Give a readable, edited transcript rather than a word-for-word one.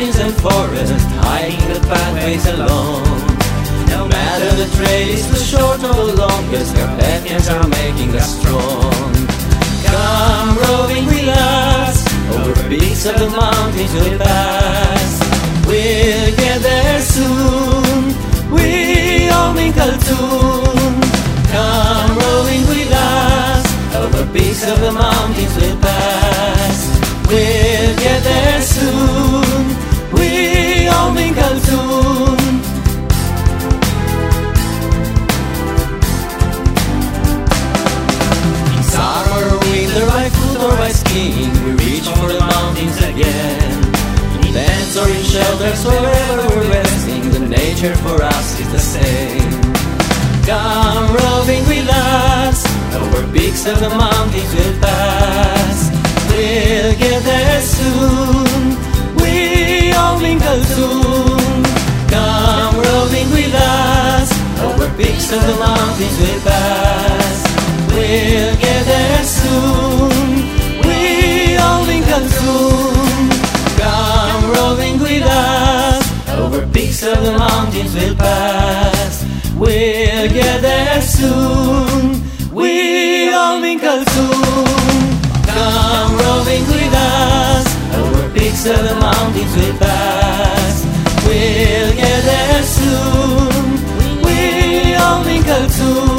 mountains and forests, hiding the pathways alone. No matter the trail is too short or long, the Carpathians are making us strong. Come roving with us, over peaks of the mountains we'll pass. We'll get there soon, we all in Khaltoon. Come roving with us, over peaks of the mountains we'll pass. We'll get there soon, we all in Khaltoon. Or by skiing, we reach for the mountains again. In tents or in shelters, wherever we're resting, the nature for us is the same. Come roving with us, over peaks of the mountains we'll pass. We'll get there soon, we all in Khaltoon. Come roving with us, over peaks of the mountains we'll pass. We'll get there soon, we all in Khaltoon. Come roving with us, over peaks of the mountains we'll pass. We'll get there soon, we all in Khaltoon. Come roving with us, over peaks of the mountains we'll pass. We'll get there soon, we all in Khaltoon.